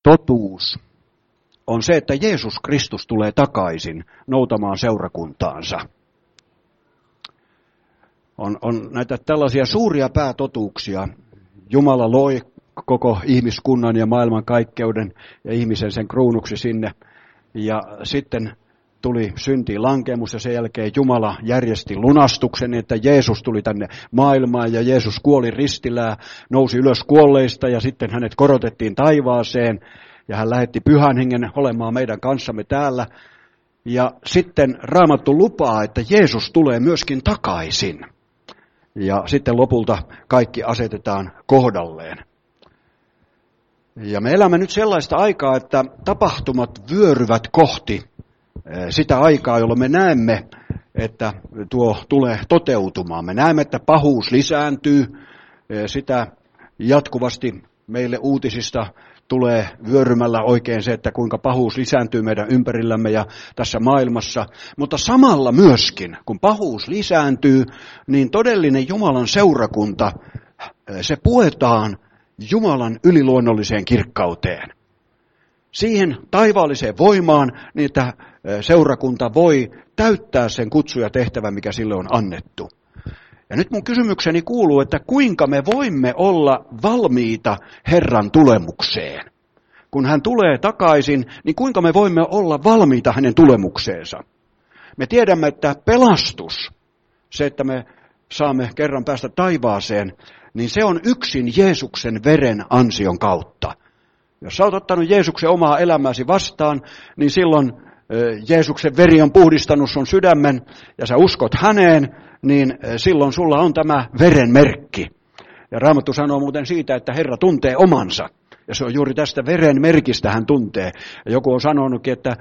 totuus on se, että Jeesus Kristus tulee takaisin noutamaan seurakuntaansa. On näitä tällaisia suuria päätotuuksia. Jumala loi koko ihmiskunnan ja maailmankaikkeuden ja ihmisen sen kruunuksi sinne. Ja sitten tuli syntiin lankemus ja sen jälkeen Jumala järjesti lunastuksen, että Jeesus tuli tänne maailmaan ja Jeesus kuoli ristillä, nousi ylös kuolleista ja sitten hänet korotettiin taivaaseen ja hän lähetti Pyhän Hengen olemaan meidän kanssamme täällä. Ja sitten Raamattu lupaa, että Jeesus tulee myöskin takaisin. Ja sitten lopulta kaikki asetetaan kohdalleen. Ja me elämme nyt sellaista aikaa, että tapahtumat vyöryvät kohti sitä aikaa, jolloin me näemme, että tuo tulee toteutumaan. Me näemme, että pahuus lisääntyy. Sitä jatkuvasti meille uutisista tulee vyörymällä oikein se, että kuinka pahuus lisääntyy meidän ympärillämme ja tässä maailmassa. Mutta samalla myöskin, kun pahuus lisääntyy, niin todellinen Jumalan seurakunta, se puetaan Jumalan yliluonnolliseen kirkkauteen. Siihen taivaalliseen voimaan, niin että seurakunta voi täyttää sen kutsu ja tehtävän, mikä sille on annettu. Ja nyt mun kysymykseni kuuluu, että kuinka me voimme olla valmiita Herran tulemukseen? Kun hän tulee takaisin, niin kuinka me voimme olla valmiita hänen tulemukseensa? Me tiedämme, että pelastus, se että me saamme kerran päästä taivaaseen, niin se on yksin Jeesuksen veren ansion kautta. Jos sä oot ottanut Jeesuksen omaa elämääsi vastaan, niin silloin Jeesuksen veri on puhdistanut sun sydämen ja sä uskot häneen, niin silloin sulla on tämä veren merkki. Ja Raamattu sanoo muuten siitä, että Herra tuntee omansa. Ja se on juuri tästä veren merkistä hän tuntee. Ja joku on sanonutkin, että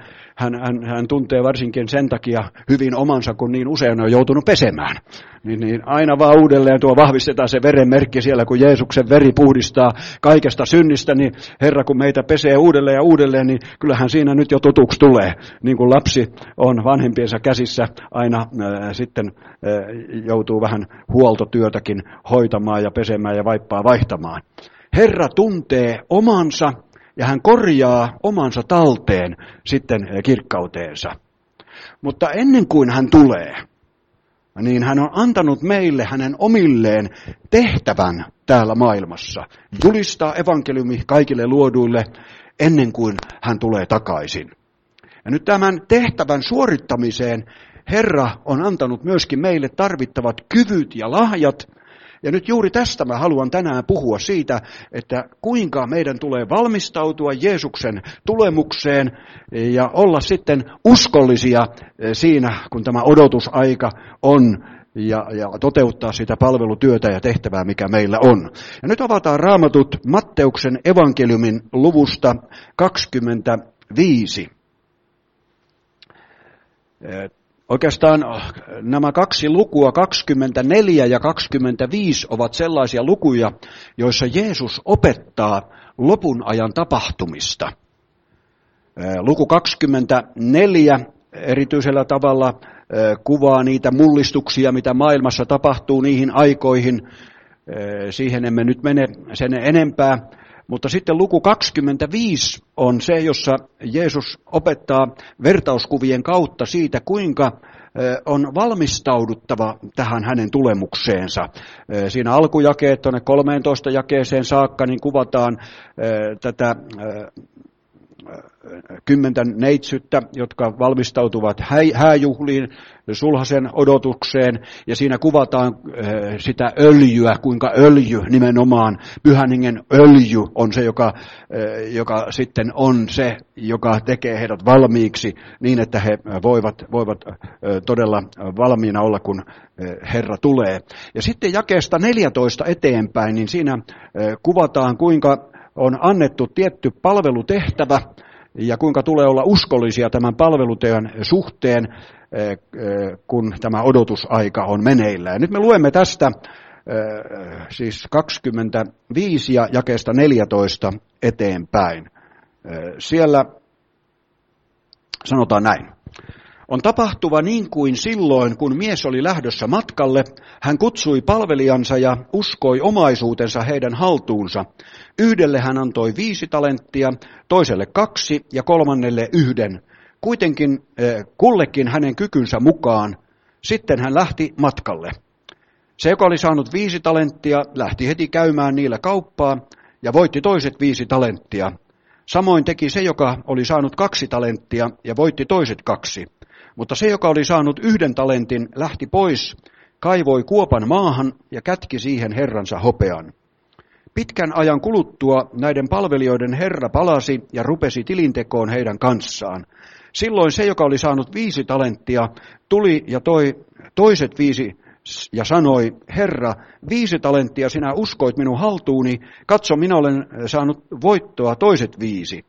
hän tuntee varsinkin sen takia hyvin omansa, kun niin usein on joutunut pesemään. Niin aina vaan uudelleen tuo vahvistetaan se veren merkki siellä, kun Jeesuksen veri puhdistaa kaikesta synnistä, niin Herra kun meitä pesee uudelleen ja uudelleen, niin kyllähän siinä nyt jo tutuksi tulee. Niin kuin lapsi on vanhempiensa käsissä, aina sitten joutuu vähän huoltotyötäkin hoitamaan ja pesemään ja vaippaa vaihtamaan. Herra tuntee omansa ja hän korjaa omansa talteen sitten kirkkauteensa. Mutta ennen kuin hän tulee, niin hän on antanut meille hänen omilleen tehtävän täällä maailmassa. Julistaa evankeliumi kaikille luoduille ennen kuin hän tulee takaisin. Ja nyt tämän tehtävän suorittamiseen Herra on antanut myöskin meille tarvittavat kyvyt ja lahjat. Ja nyt juuri tästä mä haluan tänään puhua siitä, että kuinka meidän tulee valmistautua Jeesuksen tulemukseen ja olla sitten uskollisia siinä, kun tämä odotusaika on ja toteuttaa sitä palvelutyötä ja tehtävää, mikä meillä on. Ja nyt avataan Raamatut Matteuksen evankeliumin luvusta 25. Oikeastaan nämä kaksi lukua, 24 ja 25, ovat sellaisia lukuja, joissa Jeesus opettaa lopun ajan tapahtumista. Luku 24 erityisellä tavalla kuvaa niitä mullistuksia, mitä maailmassa tapahtuu niihin aikoihin. Siihen emme nyt mene sen enempää. Mutta sitten luku 25 on se, jossa Jeesus opettaa vertauskuvien kautta siitä, kuinka on valmistauduttava tähän hänen tulemukseensa. Siinä alkujakeet tuonne 13 jakeeseen saakka niin kuvataan tätä 10 neitsyttä, jotka valmistautuvat hääjuhliin, sulhasen odotukseen, ja siinä kuvataan sitä öljyä, kuinka öljy nimenomaan, Pyhän Hengen öljy on se, joka sitten on se, joka tekee heidät valmiiksi niin, että he voivat todella valmiina olla, kun Herra tulee. Ja sitten jakeesta 14 eteenpäin, niin siinä kuvataan, kuinka on annettu tietty palvelutehtävä, ja kuinka tulee olla uskollisia tämän palveluteon suhteen, kun tämä odotusaika on meneillään. Nyt me luemme tästä siis 25 ja jakeesta 14 eteenpäin. Siellä sanotaan näin. On tapahtuva niin kuin silloin, kun mies oli lähdössä matkalle, hän kutsui palvelijansa ja uskoi omaisuutensa heidän haltuunsa. Yhdelle hän antoi 5 talenttia, toiselle 2 ja kolmannelle 1. Kuitenkin kullekin hänen kykynsä mukaan. Sitten hän lähti matkalle. Se, joka oli saanut 5 talenttia, lähti heti käymään niillä kauppaa ja voitti toiset 5 talenttia. Samoin teki se, joka oli saanut 2 talenttia ja voitti toiset 2. Mutta se, joka oli saanut 1 talentin, lähti pois, kaivoi kuopan maahan ja kätki siihen herransa hopean. Pitkän ajan kuluttua näiden palvelijoiden herra palasi ja rupesi tilintekoon heidän kanssaan. Silloin se, joka oli saanut 5 talenttia, tuli ja toi toiset 5 ja sanoi, Herra, 5 talenttia sinä uskoit minun haltuuni, katso, minä olen saanut voittoa toiset 5.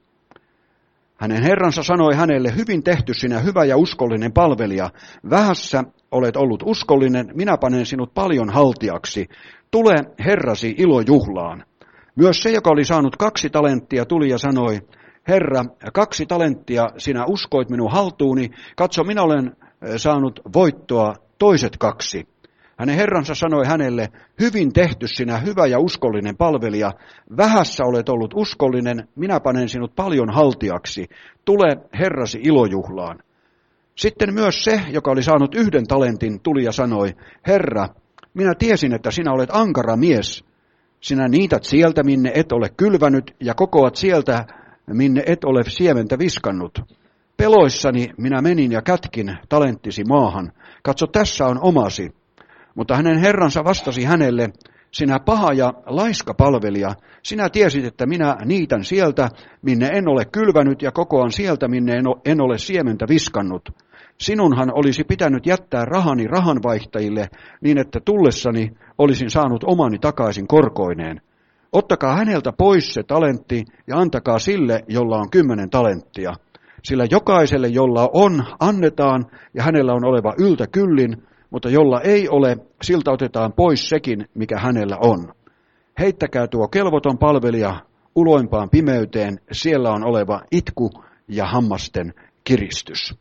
Hänen herransa sanoi hänelle, hyvin tehty sinä hyvä ja uskollinen palvelija, vähässä olet ollut uskollinen, minä panen sinut paljon haltiaksi, tule herrasi ilojuhlaan. Myös se, joka oli saanut 2 talenttia, tuli ja sanoi, Herra, 2 talenttia sinä uskoit minun haltuuni, katso, minä olen saanut voittoa toiset 2. Hänen herransa sanoi hänelle, hyvin tehty sinä hyvä ja uskollinen palvelija, vähässä olet ollut uskollinen, minä panen sinut paljon haltiaksi, tule herrasi ilojuhlaan. Sitten myös se, joka oli saanut 1 talentin, tuli ja sanoi, Herra, minä tiesin, että sinä olet ankara mies, sinä niität sieltä, minne et ole kylvänyt, ja kokoat sieltä, minne et ole siementä viskannut. Peloissani minä menin ja kätkin talenttisi maahan, katso tässä on omasi. Mutta hänen herransa vastasi hänelle, sinä paha ja laiska palvelija, sinä tiesit, että minä niitän sieltä, minne en ole kylvänyt, ja kokoan sieltä, minne en ole siementä viskannut. Sinunhan olisi pitänyt jättää rahani rahanvaihtajille, niin että tullessani olisin saanut omani takaisin korkoineen. Ottakaa häneltä pois se talentti ja antakaa sille, jolla on 10 talenttia. Sillä jokaiselle, jolla on, annetaan, ja hänellä on oleva yltä kyllin, mutta jolla ei ole, siltä otetaan pois sekin, mikä hänellä on. Heittäkää tuo kelvoton palvelija uloimpaan pimeyteen, siellä on oleva itku ja hammasten kiristys.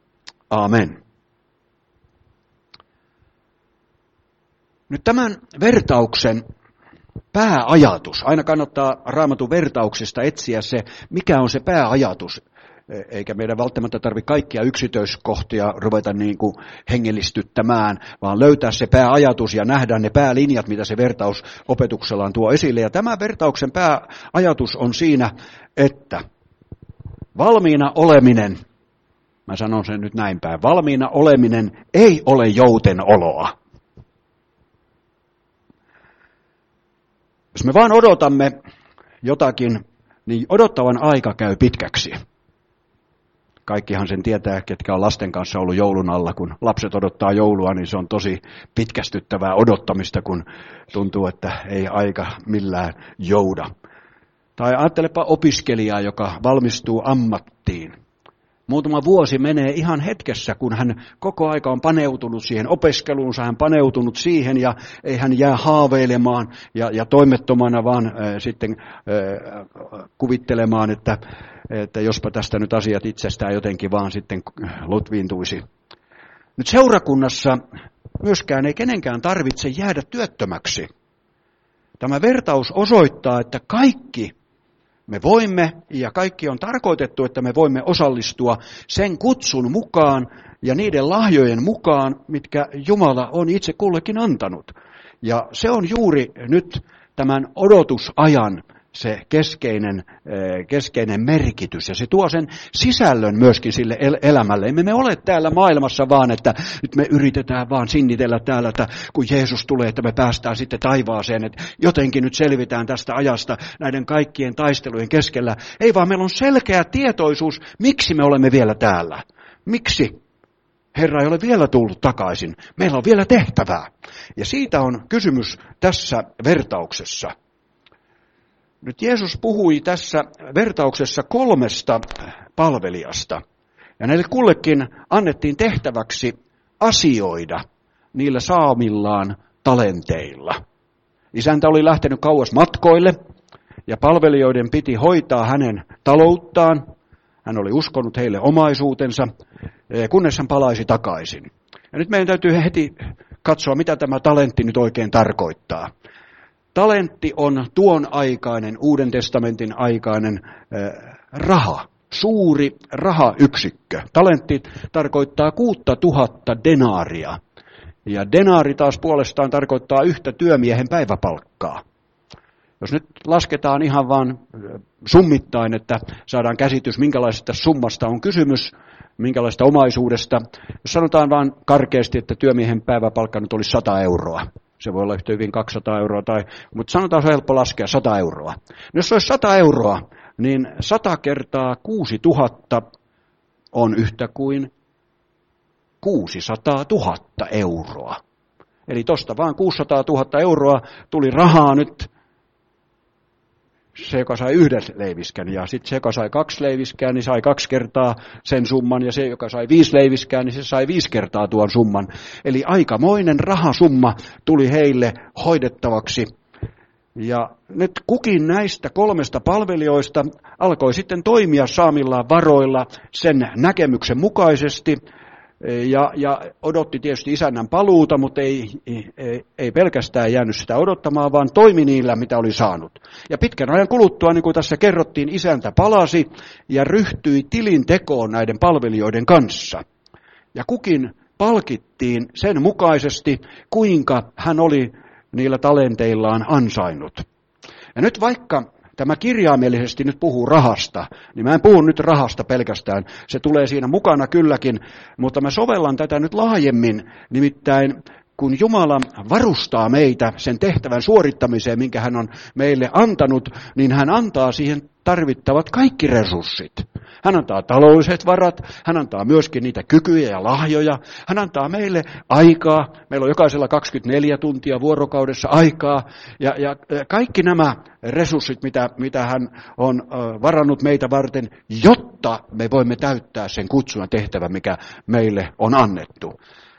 Aamen. Nyt tämän vertauksen pääajatus, aina kannattaa Raamatun vertauksesta etsiä se, mikä on se pääajatus. Eikä meidän välttämättä tarvitse kaikkia yksityiskohtia ruveta niin kuin hengellistyttämään, vaan löytää se pääajatus ja nähdä ne päälinjat, mitä se vertaus opetuksellaan tuo esille. Ja tämä vertauksen pääajatus on siinä, että valmiina oleminen, mä sanon sen nyt näin päin, valmiina oleminen ei ole joutenoloa. Jos me vaan odotamme jotakin, niin odottavan aika käy pitkäksi. Kaikkihan sen tietää, ketkä on lasten kanssa ollut joulun alla. Kun lapset odottaa joulua, niin se on tosi pitkästyttävää odottamista, kun tuntuu, että ei aika millään jouda. Tai ajattelepa opiskelijaa, joka valmistuu ammattiin. Muutama vuosi menee ihan hetkessä, kun hän koko aika on paneutunut siihen opiskeluunsa, hän paneutunut siihen ja ei hän jää haaveilemaan ja toimettomana vaan sitten kuvittelemaan, että jospa tästä nyt asiat itsestään jotenkin vaan sitten lutviintuisi. Nyt seurakunnassa myöskään ei kenenkään tarvitse jäädä työttömäksi. Tämä vertaus osoittaa, että kaikki me voimme, ja kaikki on tarkoitettu, että me voimme osallistua sen kutsun mukaan ja niiden lahjojen mukaan, mitkä Jumala on itse kullekin antanut. Ja se on juuri nyt tämän odotusajan se keskeinen merkitys, ja se tuo sen sisällön myöskin sille elämälle. Emme me ole täällä maailmassa vaan, että nyt me yritetään vaan sinnitellä täällä, että kun Jeesus tulee, että me päästään sitten taivaaseen, että jotenkin nyt selvitään tästä ajasta näiden kaikkien taistelujen keskellä. Ei vaan meillä on selkeä tietoisuus, miksi me olemme vielä täällä. Miksi Herra ei ole vielä tullut takaisin. Meillä on vielä tehtävää. Ja siitä on kysymys tässä vertauksessa. Nyt Jeesus puhui tässä vertauksessa 3 palvelijasta. Ja näille kullekin annettiin tehtäväksi asioida niillä saamillaan talenteilla. Isäntä oli lähtenyt kauas matkoille ja palvelijoiden piti hoitaa hänen talouttaan, Hän oli uskonut heille omaisuutensa, kunnes hän palaisi takaisin. Ja nyt meidän täytyy heti katsoa, mitä tämä talentti nyt oikein tarkoittaa. Talentti on tuon aikainen, Uuden testamentin aikainen raha, suuri rahayksikkö. Talentti tarkoittaa 6000 denaaria. Ja denaari taas puolestaan tarkoittaa yhtä työmiehen päiväpalkkaa. Jos nyt lasketaan ihan vaan summittain, että saadaan käsitys, minkälaisesta summasta on kysymys, minkälaista omaisuudesta. Jos sanotaan vaan karkeasti, että työmiehen päiväpalkka nyt olisi 100 euroa. Se voi olla yhtä hyvin 200 euroa, mutta sanotaan, se on helppo laskea 100 euroa. No jos se olisi 100 euroa, niin 100 kertaa 6000 on yhtä kuin 600 000 euroa. Eli tuosta vaan 600 000 euroa tuli rahaa nyt se, joka sai 1 leiviskän, ja sitten se, joka sai 2 leiviskää, niin sai 2 kertaa sen summan, ja se, joka sai 5 leiviskää, niin se sai 5 kertaa tuon summan. Eli aikamoinen rahasumma tuli heille hoidettavaksi. Ja nyt kukin näistä 3 palvelijoista alkoi sitten toimia saamillaan varoilla sen näkemyksen mukaisesti, ja odotti tietysti isännän paluuta, mutta ei pelkästään jäänyt sitä odottamaan, vaan toimi niillä, mitä oli saanut. Ja pitkän ajan kuluttua, niin kuin tässä kerrottiin, isäntä palasi ja ryhtyi tilintekoon näiden palvelijoiden kanssa. Ja kukin palkittiin sen mukaisesti, kuinka hän oli niillä talenteillaan ansainnut. Ja nyt vaikka tämä kirjaimellisesti nyt puhuu rahasta, niin mä en puhu nyt rahasta pelkästään, se tulee siinä mukana kylläkin, mutta mä sovellan tätä nyt laajemmin, nimittäin kun Jumala varustaa meitä sen tehtävän suorittamiseen, minkä hän on meille antanut, niin hän antaa siihen tarvittavat kaikki resurssit. Hän antaa taloudelliset varat, hän antaa myöskin niitä kykyjä ja lahjoja, hän antaa meille aikaa, meillä on jokaisella 24 tuntia vuorokaudessa aikaa, ja kaikki nämä resurssit, mitä hän on varannut meitä varten, jotta me voimme täyttää sen kutsun tehtävän, mikä meille on annettu.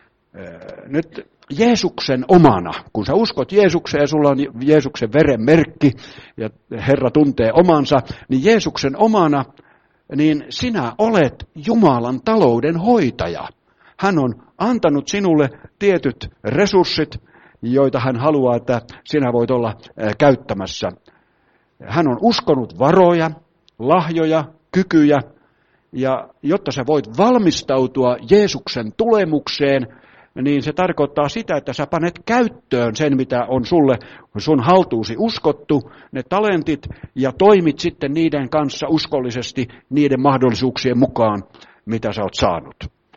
Nyt Jeesuksen omana, kun sä uskot Jeesukseen ja sulla on Jeesuksen veren merkki ja Herra tuntee omansa, niin Jeesuksen omana, niin sinä olet Jumalan talouden hoitaja. Hän on antanut sinulle tietyt resurssit, joita hän haluaa, että sinä voit olla käyttämässä. Hän on uskonut varoja, lahjoja, kykyjä, ja jotta sä voit valmistautua Jeesuksen tulemukseen, niin se tarkoittaa sitä, että sä panet käyttöön sen, mitä on sulle sun haltuusi uskottu, ne talentit, ja toimit sitten niiden kanssa uskollisesti niiden mahdollisuuksien mukaan, mitä sä oot saanut.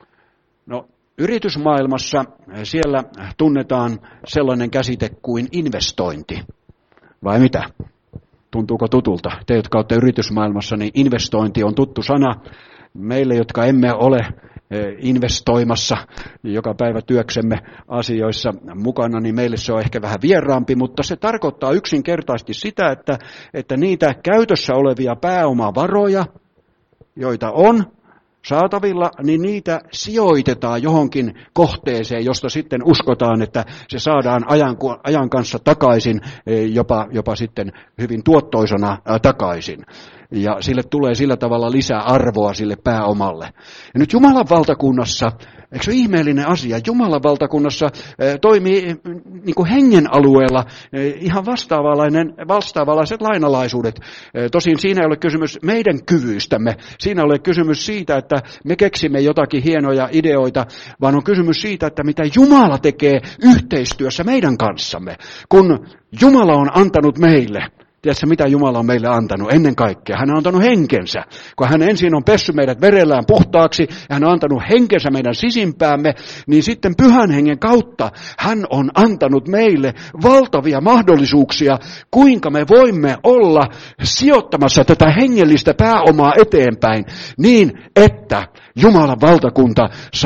No, yritysmaailmassa siellä tunnetaan sellainen käsite kuin investointi. Vai mitä? Tuntuuko tutulta? Te, jotka olette yritysmaailmassa, niin investointi on tuttu sana. Meille, jotka emme ole investoimassa joka päivä työksemme asioissa mukana, niin meille se on ehkä vähän vieraampi, mutta se tarkoittaa yksinkertaisesti sitä, että niitä käytössä olevia pääomavaroja, joita on saatavilla, niin niitä sijoitetaan johonkin kohteeseen, josta sitten uskotaan, että se saadaan ajan kanssa takaisin, jopa sitten hyvin tuottoisana takaisin. Ja sille tulee sillä tavalla lisää arvoa sille pääomalle. Ja nyt Jumalan valtakunnassa, eikö se ole ihmeellinen asia, Jumalan valtakunnassa toimii niin kuin hengen alueella ihan vastaavanlaiset lainalaisuudet. Tosin siinä ei ole kysymys meidän kyvyistämme, siinä ei ole kysymys siitä, että me keksimme jotakin hienoja ideoita, vaan on kysymys siitä, että mitä Jumala tekee yhteistyössä meidän kanssamme, kun Jumala on antanut meille. Tiedätkö, mitä Jumala on meille antanut? Ennen kaikkea hän on antanut henkensä. Kun hän ensin on pessy meidät verellään puhtaaksi ja hän on antanut henkensä meidän sisimpäämme, niin sitten pyhän hengen kautta hän on antanut meille valtavia mahdollisuuksia, kuinka me voimme olla sijoittamassa tätä hengellistä pääomaa eteenpäin niin, että Jumalan valtakunta saa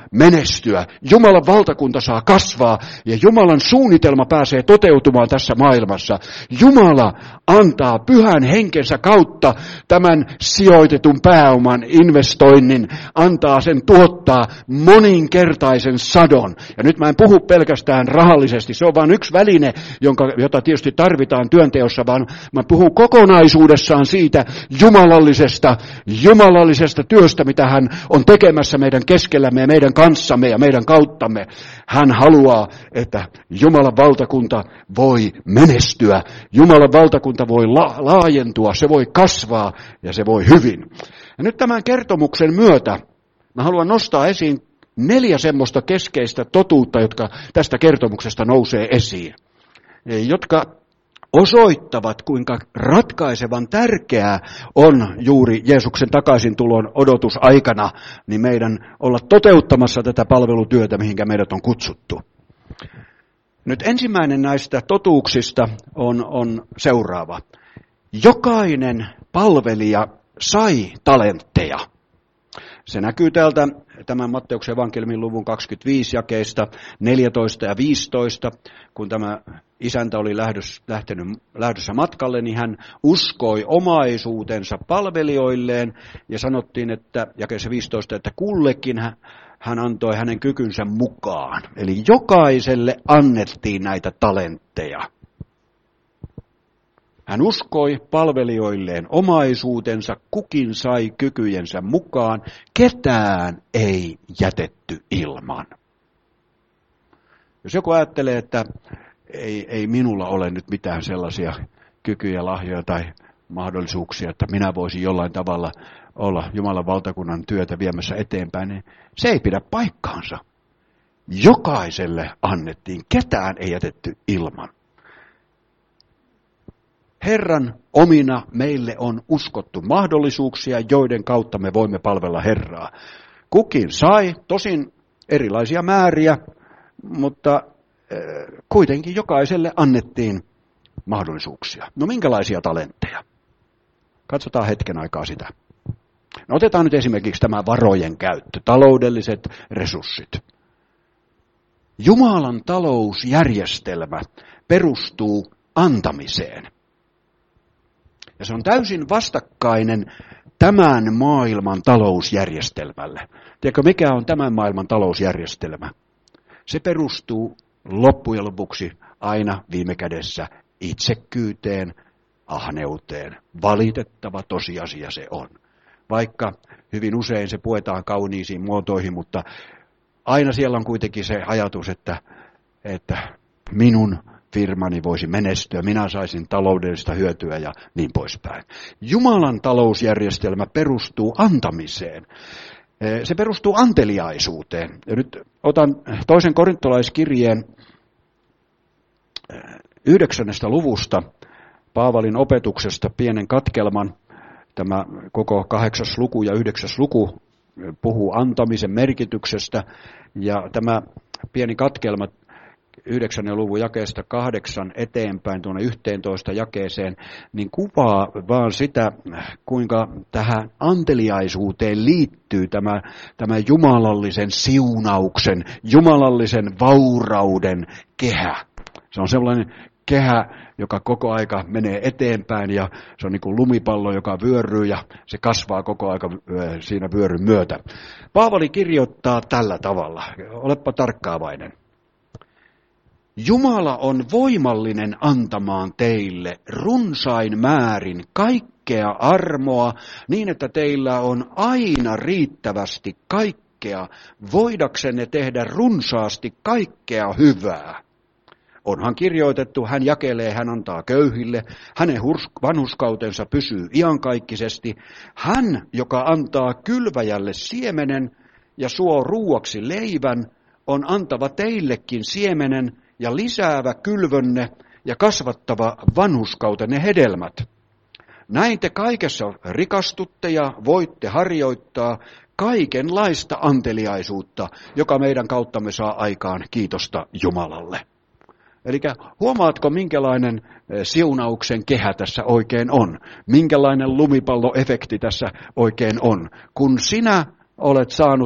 menestyä. Jumalan valtakunta saa kasvaa ja Jumalan suunnitelma pääsee toteutumaan tässä maailmassa. Jumala antaa pyhän henkensä kautta tämän sijoitetun pääoman investoinnin, antaa sen tuottaa moninkertaisen sadon. Ja nyt mä en puhu pelkästään rahallisesti, se on vain yksi väline, jota tietysti tarvitaan työnteossa, vaan mä puhun kokonaisuudessaan siitä jumalallisesta työstä, mitä hän on tekemässä meidän keskellämme ja meidän kanssamme ja meidän kauttamme. Hän haluaa, että Jumalan valtakunta voi menestyä, Jumalan valtakunta voi laajentua, se voi kasvaa ja se voi hyvin. Ja nyt tämän kertomuksen myötä mä haluan nostaa esiin 4 semmoista keskeistä totuutta, jotka tästä kertomuksesta nousee esiin, jotka osoittavat, kuinka ratkaisevan tärkeää on juuri Jeesuksen takaisintulon odotusaikana niin meidän olla toteuttamassa tätä palvelutyötä, mihinkä meidät on kutsuttu. Nyt ensimmäinen näistä totuuksista on seuraava. Jokainen palvelija sai talentteja. Se näkyy täältä tämän Matteuksen evankeliumin luvun 25 jakeista 14 ja 15. Kun tämä isäntä oli lähdössä matkalle, niin hän uskoi omaisuutensa palvelijoilleen ja sanottiin, että jakeessa 15, että kullekin hän antoi hänen kykynsä mukaan. Eli jokaiselle annettiin näitä talentteja. Hän uskoi palvelijoilleen omaisuutensa, kukin sai kykyjensä mukaan, ketään ei jätetty ilman. Jos joku ajattelee, että ei minulla ole nyt mitään sellaisia kykyjä, lahjoja tai mahdollisuuksia, että minä voisin jollain tavalla olla Jumalan valtakunnan työtä viemässä eteenpäin, niin se ei pidä paikkaansa. Jokaiselle annettiin, ketään ei jätetty ilman. Herran omina meille on uskottu mahdollisuuksia, joiden kautta me voimme palvella Herraa. Kukin sai, tosin erilaisia määriä, mutta kuitenkin jokaiselle annettiin mahdollisuuksia. No minkälaisia talentteja? Katsotaan hetken aikaa sitä. No otetaan nyt esimerkiksi tämä varojen käyttö, taloudelliset resurssit. Jumalan talousjärjestelmä perustuu antamiseen. Ja se on täysin vastakkainen tämän maailman talousjärjestelmälle. Tiedätkö, mikä on tämän maailman talousjärjestelmä? Se perustuu loppujen lopuksi aina viime kädessä itsekkyyteen, ahneuteen. Valitettava tosiasia se on. Vaikka hyvin usein se puetaan kauniisiin muotoihin, mutta aina siellä on kuitenkin se ajatus, että minun firmani voisi menestyä, minä saisin taloudellista hyötyä ja niin poispäin. Jumalan talousjärjestelmä perustuu antamiseen. Se perustuu anteliaisuuteen. Ja nyt otan 2. korintolaiskirjeen 9. luvusta Paavalin opetuksesta pienen katkelman. Tämä koko 8. luku ja 9. luku puhuu antamisen merkityksestä. Ja tämä pieni katkelma 9. luvun jakeesta 8 eteenpäin tuonne 11 jakeeseen, niin kuvaa vaan sitä, kuinka tähän anteliaisuuteen liittyy tämä jumalallisen siunauksen, jumalallisen vaurauden kehä. Se on sellainen kehä, joka koko aika menee eteenpäin ja se on niin kuin lumipallo, joka vyöryy ja se kasvaa koko aika siinä vyöryn myötä. Paavali kirjoittaa tällä tavalla, olepa tarkkaavainen. Jumala on voimallinen antamaan teille runsain määrin kaikkea armoa niin, että teillä on aina riittävästi kaikkea, voidaksenne tehdä runsaasti kaikkea hyvää. Onhan kirjoitettu, hän jakelee, hän antaa köyhille, hänen vanhurskautensa pysyy iankaikkisesti. Hän, joka antaa kylväjälle siemenen ja suo ruuaksi leivän, on antava teillekin siemenen ja lisäävä kylvönne ja kasvattava vanhurskautenne hedelmät. Näin te kaikessa rikastutte ja voitte harjoittaa kaikenlaista anteliaisuutta, joka meidän kauttamme saa aikaan kiitosta Jumalalle. Eli huomaatko, minkälainen siunauksen kehä tässä oikein on? Minkälainen lumipalloefekti tässä oikein on? Kun sinä olet saanut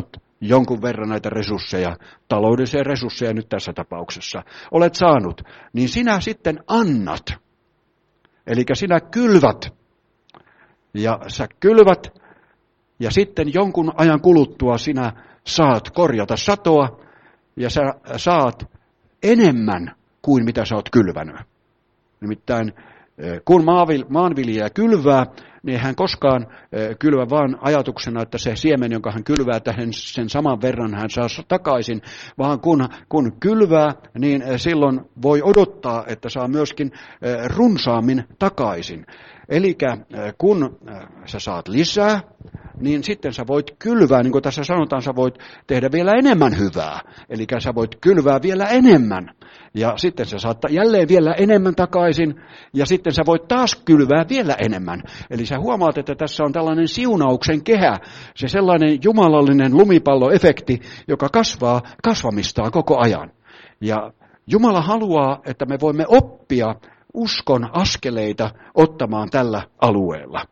jonkun verran näitä resursseja, taloudellisia resursseja nyt tässä tapauksessa, olet saanut, niin sinä sitten annat. Eli sinä kylvät, ja sä kylvät, ja sitten jonkun ajan kuluttua sinä saat korjata satoa, ja sä saat enemmän kuin mitä sä oot kylvänyt. Nimittäin kun maanviljelijä kylvää, niin hän koskaan kylvää vaan ajatuksena, että se siemen, jonka hän kylvää, että sen saman verran hän saa takaisin, vaan kun kylvää, niin silloin voi odottaa, että saa myöskin runsaammin takaisin. Eli kun sä saat lisää, niin sitten sä voit kylvää, niin kuin tässä sanotaan, sä voit tehdä vielä enemmän hyvää. Eli sä voit kylvää vielä enemmän. Ja sitten sä saat jälleen vielä enemmän takaisin, ja sitten sä voit taas kylvää vielä enemmän. Eli sä huomaat, että tässä on tällainen siunauksen kehä, se sellainen jumalallinen lumipalloefekti, joka kasvaa kasvamistaan koko ajan. Ja Jumala haluaa, että me voimme oppia uskon askeleita ottamaan tällä alueella.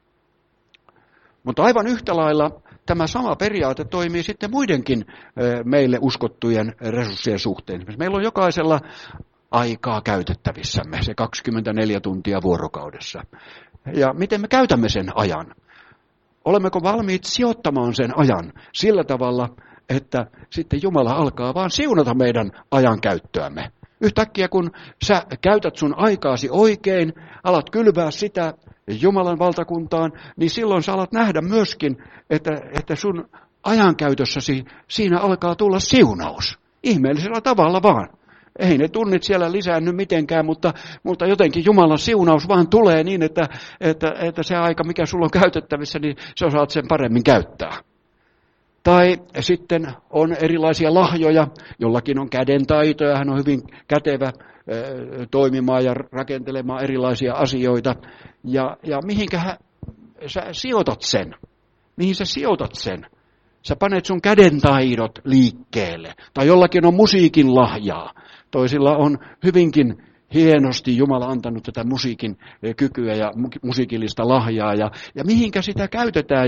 Mutta aivan yhtä lailla tämä sama periaate toimii sitten muidenkin meille uskottujen resurssien suhteen. Meillä on jokaisella aikaa käytettävissämme, se 24 tuntia vuorokaudessa. Ja miten me käytämme sen ajan? Olemmeko valmiit sijoittamaan sen ajan sillä tavalla, että sitten Jumala alkaa vaan siunata meidän ajan käyttöämme? Yhtäkkiä kun sä käytät sun aikaasi oikein, alat kylvää sitä Jumalan valtakuntaan, niin silloin sä alat nähdä myöskin, että sun ajankäytössäsi siinä alkaa tulla siunaus. Ihmeellisellä tavalla vaan. Ei ne tunnit siellä lisäänny mitenkään, mutta jotenkin Jumalan siunaus vaan tulee niin, että se aika, mikä sulla on käytettävissä, niin sä osaat sen paremmin käyttää. Tai sitten on erilaisia lahjoja, jollakin on kädentaitoja, hän on hyvin kätevä toimimaan ja rakentelemaan erilaisia asioita. Ja mihinkä sä sijoitat sen? Mihin sä sijoitat sen? Sä panet sun kädentaidot liikkeelle. Tai jollakin on musiikin lahjaa. Toisilla on hyvinkin hienosti Jumala antanut tätä musiikin kykyä ja musiikillista lahjaa. Ja mihinkä sitä käytetään.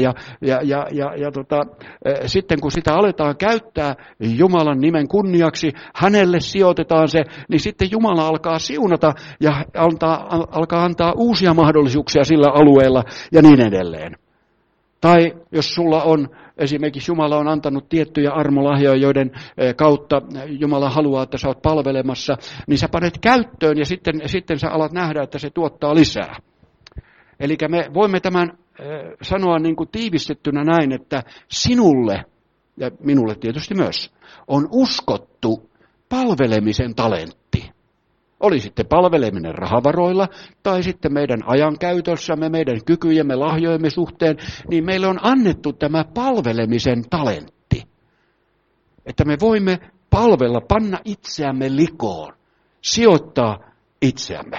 Sitten kun sitä aletaan käyttää Jumalan nimen kunniaksi, hänelle sijoitetaan se, niin sitten Jumala alkaa siunata ja alkaa antaa uusia mahdollisuuksia sillä alueella ja niin edelleen. Tai jos sulla on, esimerkiksi Jumala on antanut tiettyjä armolahjoja, joiden kautta Jumala haluaa, että sä oot palvelemassa, niin sä panet käyttöön ja sitten sä alat nähdä, että se tuottaa lisää. Eli me voimme tämän sanoa niin kuin tiivistettynä näin, että sinulle, ja minulle tietysti myös, on uskottu palvelemisen talentti. Oli sitten palveleminen rahavaroilla tai sitten meidän ajankäytössämme, meidän kykyjemme, lahjojemme suhteen, niin meille on annettu tämä palvelemisen talentti. Että me voimme palvella, panna itseämme likoon, sijoittaa itseämme.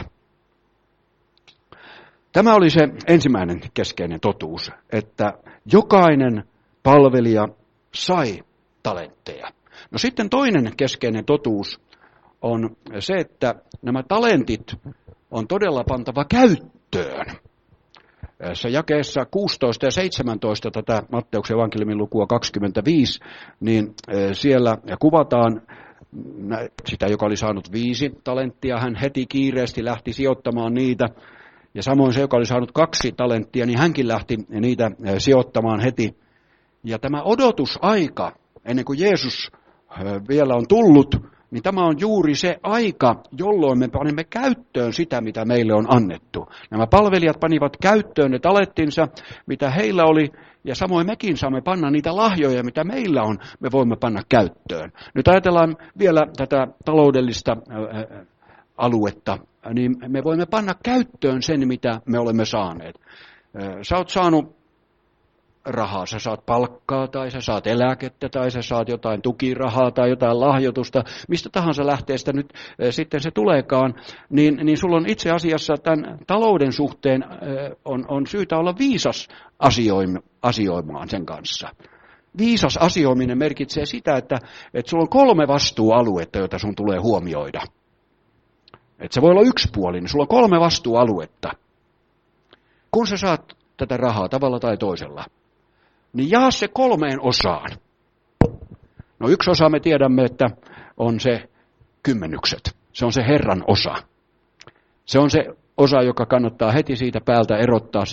Tämä oli se ensimmäinen keskeinen totuus, että jokainen palvelija sai talentteja. No sitten toinen keskeinen totuus on se, että nämä talentit on todella pantava käyttöön. Se jakeessa 16 ja 17 tätä Matteuksen evankeliumin lukua 25, niin siellä kuvataan sitä, joka oli saanut 5 talenttia. Hän heti kiireesti lähti sijoittamaan niitä. Ja samoin se, joka oli saanut 2 talenttia, niin hänkin lähti niitä sijoittamaan heti. Ja tämä odotusaika, ennen kuin Jeesus vielä on tullut, niin tämä on juuri se aika, jolloin me panemme käyttöön sitä, mitä meille on annettu. Nämä palvelijat panivat käyttöön ne talenttinsa, mitä heillä oli, ja samoin mekin saamme panna niitä lahjoja, mitä meillä on, me voimme panna käyttöön. Nyt ajatellaan vielä tätä taloudellista aluetta, niin me voimme panna käyttöön sen, mitä me olemme saaneet. Sä oot saanut rahaa, sä saat palkkaa tai sä saat eläkettä tai sä saat jotain tukirahaa tai jotain lahjoitusta, mistä tahansa lähteestä nyt sitten se tuleekaan, niin sulla on itse asiassa tämän talouden suhteen on syytä olla viisas asioimaan sen kanssa. Viisas asioiminen merkitsee sitä, että sulla on 3 vastuualuetta, joita sun tulee huomioida. Että se voi olla yksipuolinen, sulla on 3 vastuualuetta. Kun sä saat tätä rahaa tavalla tai toisella, niin jaa se 3 osaan. No yksi osa me tiedämme, että on se kymmenykset. Se on se Herran osa. Se on se osa, joka kannattaa heti siitä päältä erottaa,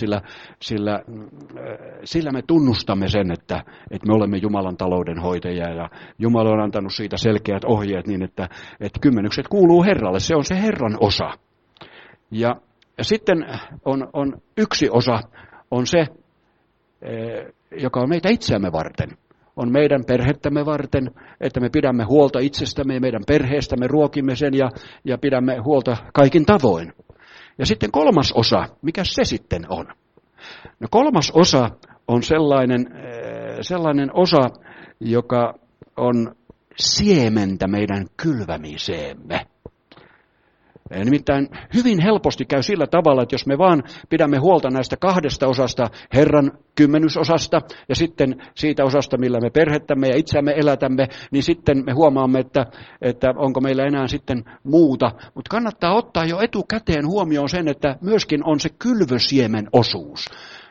sillä me tunnustamme sen, että me olemme Jumalan taloudenhoitajia ja Jumala on antanut siitä selkeät ohjeet niin, että kymmenykset kuuluu Herralle. Se on se Herran osa. Ja sitten on yksi osa, on se, joka on meitä itseämme varten. On meidän perhettämme varten, että me pidämme huolta itsestämme ja meidän perheestämme, ruokimme sen ja pidämme huolta kaikin tavoin. Ja sitten kolmas osa, mikä se sitten on? No kolmas osa on sellainen osa, joka on siementä meidän kylvämiseemme. Nimittäin hyvin helposti käy sillä tavalla, että jos me vaan pidämme huolta näistä kahdesta osasta, Herran kymmenysosasta ja sitten siitä osasta, millä me perhettämme ja itseämme elätämme, niin sitten me huomaamme, että onko meillä enää sitten muuta. Mutta kannattaa ottaa jo etukäteen huomioon sen, että myöskin on se kylvösiemen osuus.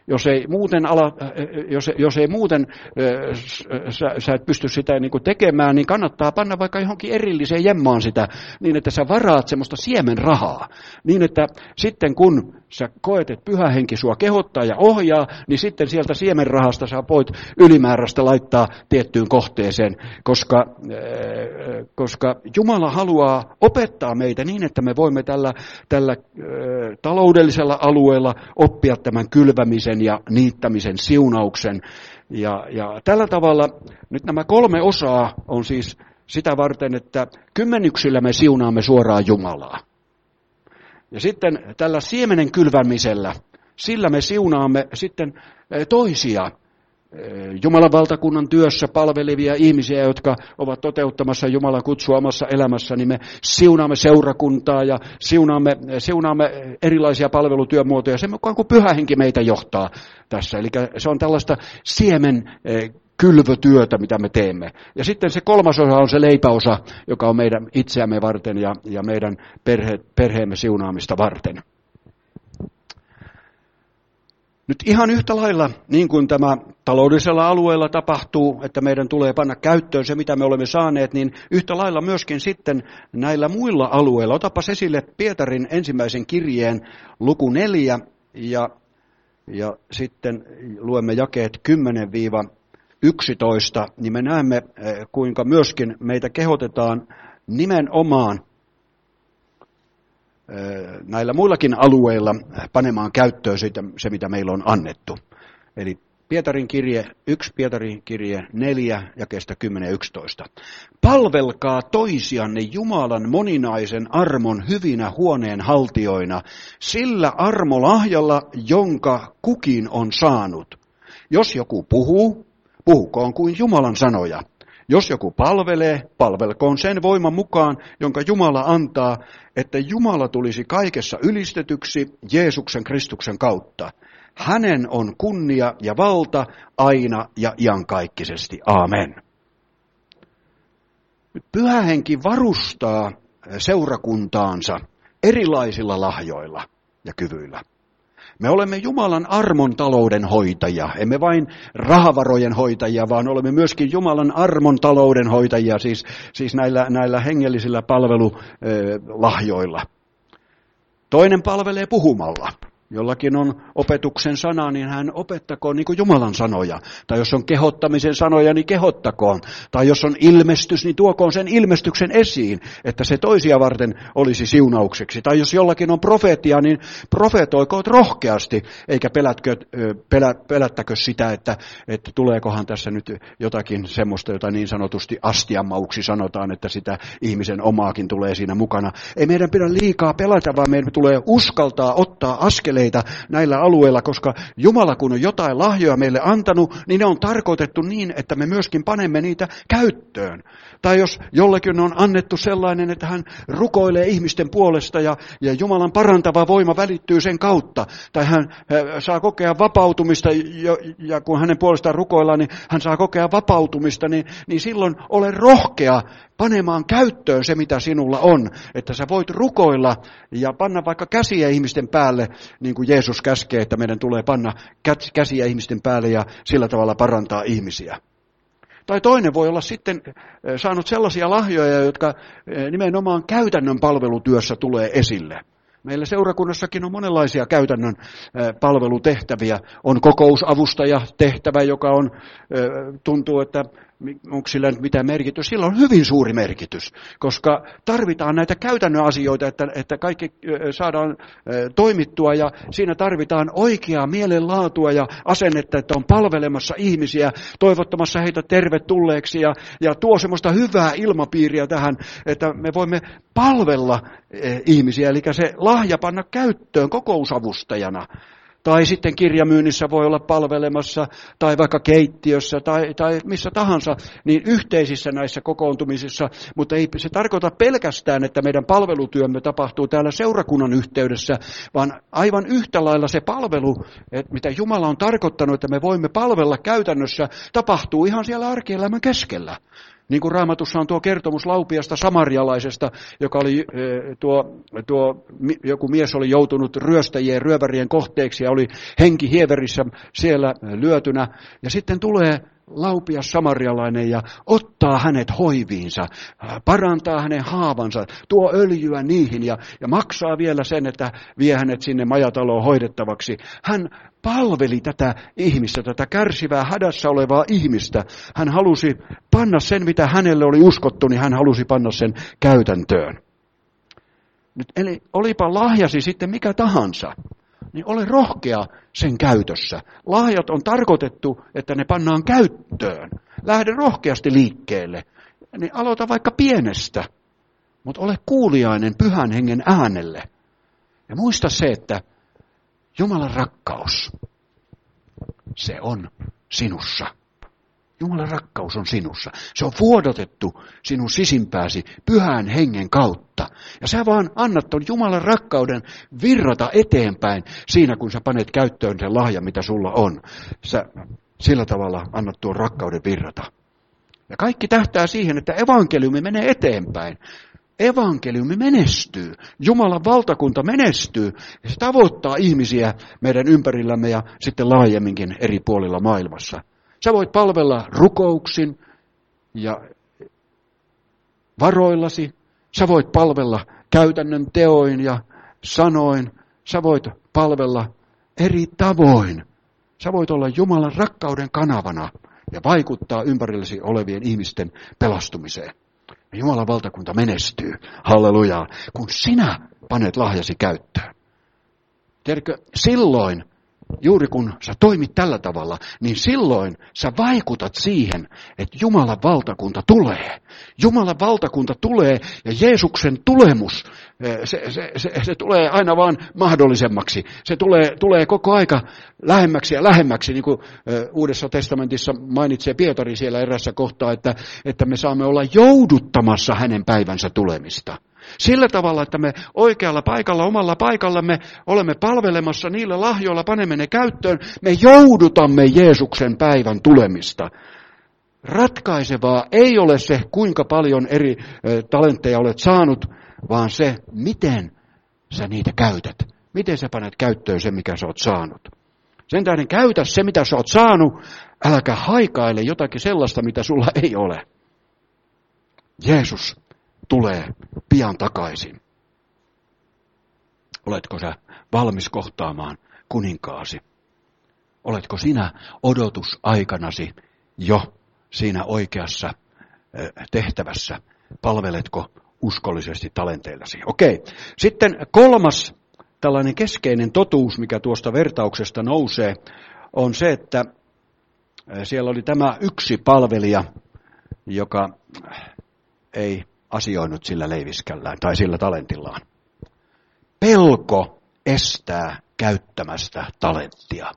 Jos ei muuten sä et pysty sitä niin kuin tekemään, niin kannattaa panna vaikka johonkin erilliseen jemmaan sitä, niin että sä varaat semmoista siemenrahaa. Niin että sitten kun sä koet, että Pyhä Henki sua kehottaa ja ohjaa, niin sitten sieltä siemenrahasta sä voit ylimääräistä laittaa tiettyyn kohteeseen, koska Jumala haluaa opettaa meitä niin, että me voimme tällä taloudellisella alueella oppia tämän kylvämisen ja niittämisen siunauksen. Ja tällä tavalla nyt nämä kolme osaa on siis sitä varten, että kymmenyksillä me siunaamme suoraan Jumalaa. Ja sitten tällä siemenen kylvämisellä, sillä me siunaamme sitten toisia Jumalan valtakunnan työssä palvelevia ihmisiä, jotka ovat toteuttamassa Jumalan kutsua omassa elämässä, niin me siunaamme seurakuntaa ja siunaamme erilaisia palvelutyömuotoja sen mukaan, kun Pyhä Henki meitä johtaa tässä. Eli se on tällaista siemen kylvötyötä, mitä me teemme. Ja sitten se kolmas osa on se leipäosa, joka on meidän itseämme varten ja meidän perheemme siunaamista varten. Nyt ihan yhtä lailla, niin kuin tämä taloudellisella alueella tapahtuu, että meidän tulee panna käyttöön se, mitä me olemme saaneet, niin yhtä lailla myöskin sitten näillä muilla alueilla. Otapas esille Pietarin ensimmäisen kirjeen luku 4 ja sitten luemme jakeet 10-11, niin me näemme, kuinka myöskin meitä kehotetaan nimenomaan näillä muillakin alueilla panemaan käyttöön se, mitä meillä on annettu. Eli Pietarin kirje 1, Pietarin kirje 4, jakeesta 10-11. Palvelkaa toisianne Jumalan moninaisen armon hyvinä huoneenhaltijoina, sillä armolahjalla, jonka kukin on saanut. Jos joku puhuu, puhukoon kuin Jumalan sanoja. Jos joku palvelee, palvelkoon sen voiman mukaan, jonka Jumala antaa, että Jumala tulisi kaikessa ylistetyksi Jeesuksen Kristuksen kautta. Hänen on kunnia ja valta aina ja iankaikkisesti. Aamen. Pyhä Henki varustaa seurakuntaansa erilaisilla lahjoilla ja kyvyillä. Me olemme Jumalan armon talouden hoitajia, emme vain rahavarojen hoitajia, vaan olemme myöskin Jumalan armon talouden hoitajia, siis näillä hengellisillä palvelulahjoilla. Toinen palvelee puhumalla. Jollakin on opetuksen sana, niin hän opettakoon niin kuin Jumalan sanoja. Tai jos on kehottamisen sanoja, niin kehottakoon. Tai jos on ilmestys, niin tuokoon sen ilmestyksen esiin, että se toisia varten olisi siunaukseksi. Tai jos jollakin on profeettia, niin profeetoikoot rohkeasti, eikä pelättäkö sitä, että tuleekohan tässä nyt jotakin semmoista, jota niin sanotusti astiamauksi sanotaan, että sitä ihmisen omaakin tulee siinä mukana. Ei meidän pidä liikaa pelätä, vaan meidän tulee uskaltaa ottaa askeleita näillä alueilla, koska Jumala kun on jotain lahjoja meille antanut, niin ne on tarkoitettu niin, että me myöskin panemme niitä käyttöön. Tai jos jollekin on annettu sellainen, että hän rukoilee ihmisten puolesta ja Jumalan parantava voima välittyy sen kautta, tai hän saa kokea vapautumista ja kun hänen puolestaan rukoillaan, niin hän saa kokea vapautumista, niin silloin ole rohkea panemaan käyttöön se, mitä sinulla on, että sä voit rukoilla ja panna vaikka käsiä ihmisten päälle, niin kuin Jeesus käskee, että meidän tulee panna käsiä ihmisten päälle ja sillä tavalla parantaa ihmisiä. Tai toinen voi olla sitten saanut sellaisia lahjoja, jotka nimenomaan käytännön palvelutyössä tulee esille. Meillä seurakunnassakin on monenlaisia käytännön palvelutehtäviä. On kokousavustaja tehtävä, joka on, tuntuu, että onko sillä nyt mitään merkitys. Sillä on hyvin suuri merkitys, koska tarvitaan näitä käytännön asioita, että kaikki saadaan toimittua ja siinä tarvitaan oikeaa mielenlaatua ja asennetta, että on palvelemassa ihmisiä, toivottamassa heitä tervetulleeksi ja tuo semmoista hyvää ilmapiiriä tähän, että me voimme palvella ihmisiä, eli se lahja panna käyttöön kokousavustajana. Tai sitten kirjamyynnissä voi olla palvelemassa, tai vaikka keittiössä, tai missä tahansa, niin yhteisissä näissä kokoontumisissa. Mutta ei se tarkoita pelkästään, että meidän palvelutyömme tapahtuu täällä seurakunnan yhteydessä, vaan aivan yhtä lailla se palvelu, mitä Jumala on tarkoittanut, että me voimme palvella käytännössä, tapahtuu ihan siellä arkielämän keskellä. Niin kuin Raamatussa on tuo kertomus Laupiasta samarialaisesta, joka oli joku mies oli joutunut ryöstäjien, ryövärien kohteeksi ja oli henki hieverissä siellä lyötynä. Ja sitten tulee Laupias samarialainen ja ottaa hänet hoiviinsa, parantaa hänen haavansa, tuo öljyä niihin ja maksaa vielä sen, että vie hänet sinne majataloon hoidettavaksi. Hän palveli tätä ihmistä, tätä kärsivää hädässä olevaa ihmistä. Hän halusi panna sen, mitä hänelle oli uskottu, niin hän halusi panna sen käytäntöön. Nyt, eli olipa lahjasi sitten mikä tahansa, niin ole rohkea sen käytössä. Lahjat on tarkoitettu, että ne pannaan käyttöön. Lähde rohkeasti liikkeelle. Niin aloita vaikka pienestä, mutta ole kuuliainen Pyhän Hengen äänelle. Ja muista se, että Jumalan rakkaus, se on sinussa. Jumalan rakkaus on sinussa. Se on vuodatettu sinun sisimpääsi Pyhän Hengen kautta. Ja sä vaan annat ton Jumalan rakkauden virrata eteenpäin siinä, kun sä panet käyttöön sen lahjan, mitä sulla on. Sä sillä tavalla annat tuon rakkauden virrata. Ja kaikki tähtää siihen, että evankeliumi menee eteenpäin. Evankeliumi menestyy. Jumalan valtakunta menestyy. Ja se tavoittaa ihmisiä meidän ympärillämme ja sitten laajemminkin eri puolilla maailmassa. Sä voit palvella rukouksin ja varoillasi. Sä voit palvella käytännön teoin ja sanoin. Sä voit palvella eri tavoin. Sä voit olla Jumalan rakkauden kanavana ja vaikuttaa ympärilläsi olevien ihmisten pelastumiseen. Ja Jumalan valtakunta menestyy. Hallelujaa. Kun sinä panet lahjasi käyttöön. Tiedätkö, silloin, juuri kun sä toimit tällä tavalla, niin silloin sä vaikutat siihen, että Jumalan valtakunta tulee. Jumalan valtakunta tulee ja Jeesuksen tulemus, se tulee aina vaan mahdollisemmaksi. Se tulee koko aika lähemmäksi ja lähemmäksi, niin kuin Uudessa testamentissa mainitsee Pietari siellä erässä kohtaa, että me saamme olla jouduttamassa hänen päivänsä tulemista. Sillä tavalla, että me oikealla paikalla, omalla paikallamme olemme palvelemassa niillä lahjoilla, panemme ne käyttöön, me joudutamme Jeesuksen päivän tulemista. Ratkaisevaa ei ole se, kuinka paljon eri talentteja olet saanut, vaan se, miten sä niitä käytät. Miten sä panet käyttöön se, mikä sä oot saanut. Sen tähden käytä se, mitä sä oot saanut, äläkä haikaile jotakin sellaista, mitä sulla ei ole. Jeesus tulee pian takaisin. Oletko sä valmis kohtaamaan kuninkaasi? Oletko sinä odotusaikanasi jo siinä oikeassa tehtävässä? Palveletko uskollisesti talenteillasi? Okei. Sitten kolmas tällainen keskeinen totuus, mikä tuosta vertauksesta nousee, on se, että siellä oli tämä yksi palvelija, joka ei asioinut sillä leiviskällään tai sillä talentillaan. Pelko estää käyttämästä talenttia.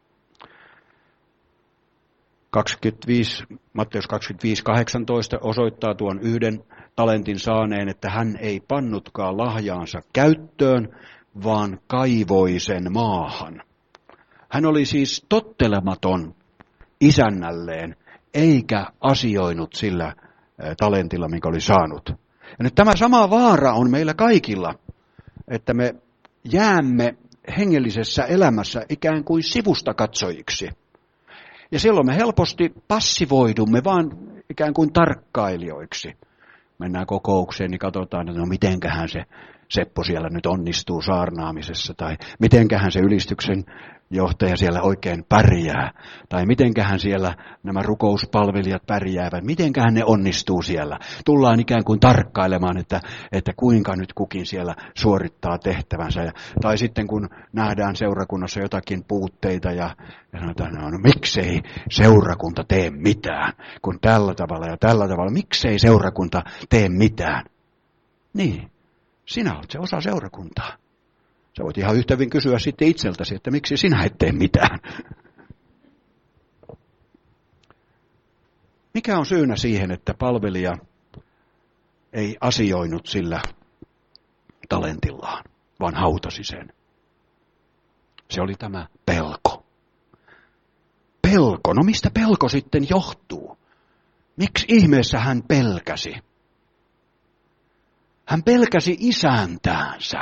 Matteus 25:18 osoittaa tuon yhden talentin saaneen, että hän ei pannutkaan lahjaansa käyttöön, vaan kaivoi sen maahan. Hän oli siis tottelematon isännälleen, eikä asioinut sillä talentilla, minkä oli saanut. Ja nyt tämä sama vaara on meillä kaikilla, että me jäämme hengellisessä elämässä ikään kuin sivusta katsojiksi. Ja silloin me helposti passivoidumme vaan ikään kuin tarkkailijoiksi. Mennään kokoukseen, niin katsotaan, että no mitenköhän se Seppo siellä nyt onnistuu saarnaamisessa, tai mitenköhän se ylistyksen johtaja siellä oikein pärjää, tai mitenköhän siellä nämä rukouspalvelijat pärjäävät, mitenköhän ne onnistuu siellä. Tullaan ikään kuin tarkkailemaan, että kuinka nyt kukin siellä suorittaa tehtävänsä. Tai sitten kun nähdään seurakunnassa jotakin puutteita ja sanotaan, no miksei seurakunta tee mitään, kun tällä tavalla ja tällä tavalla, miksei seurakunta tee mitään. Niin, sinä olet se osa seurakuntaa. Sä voit ihan yhtä hyvin kysyä sitten itseltäsi, että miksi sinä et tee mitään. Mikä on syynä siihen, että palvelija ei asioinut sillä talentillaan, vaan hautasi sen? Se oli tämä pelko. Pelko. No mistä pelko sitten johtuu? Miksi ihmeessä hän pelkäsi? Hän pelkäsi isäntäänsä.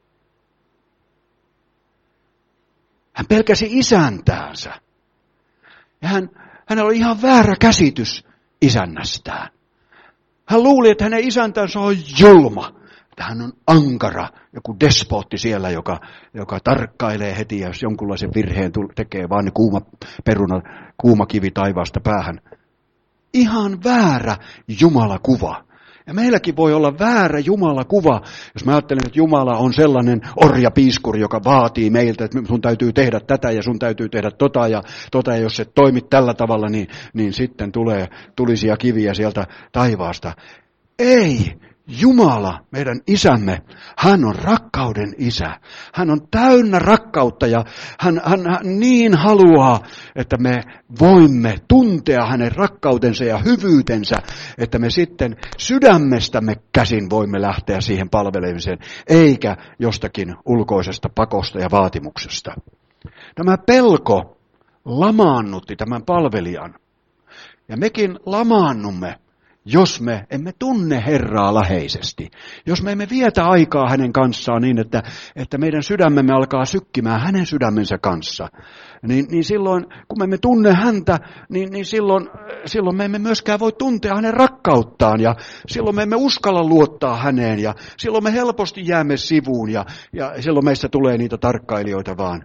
Hän pelkäsi isäntäänsä. Ja hänellä oli ihan väärä käsitys isännästään. Hän luuli, että hänen isäntänsä on julma. Että hän on ankara, joku despootti siellä, joka tarkkailee heti, ja jos jonkunlaisen virheen tekee, vaan ne kuuma kivi taivaasta päähän. Ihan väärä Jumalakuva. Ja meilläkin voi olla väärä Jumalakuva, jos mä ajattelen, että Jumala on sellainen orjapiiskuri, joka vaatii meiltä, että sun täytyy tehdä tätä ja sun täytyy tehdä ja jos et toimit tällä tavalla, niin sitten tulee tulisia kiviä sieltä taivaasta. Ei! Jumala, meidän isämme, hän on rakkauden isä. Hän on täynnä rakkautta ja hän niin haluaa, että me voimme tuntea hänen rakkautensa ja hyvyytensä, että me sitten sydämestämme käsin voimme lähteä siihen palvelemiseen, eikä jostakin ulkoisesta pakosta ja vaatimuksesta. Tämä pelko lamaannutti tämän palvelijan ja mekin lamaannumme. Jos me emme tunne Herraa läheisesti, jos me emme vietä aikaa hänen kanssaan niin, että meidän sydämemme alkaa sykkimään hänen sydämensä kanssa, niin silloin, kun me emme tunne häntä, niin silloin me emme myöskään voi tuntea hänen rakkauttaan, ja silloin me emme uskalla luottaa häneen, ja silloin me helposti jäämme sivuun, ja silloin meistä tulee niitä tarkkailijoita vaan.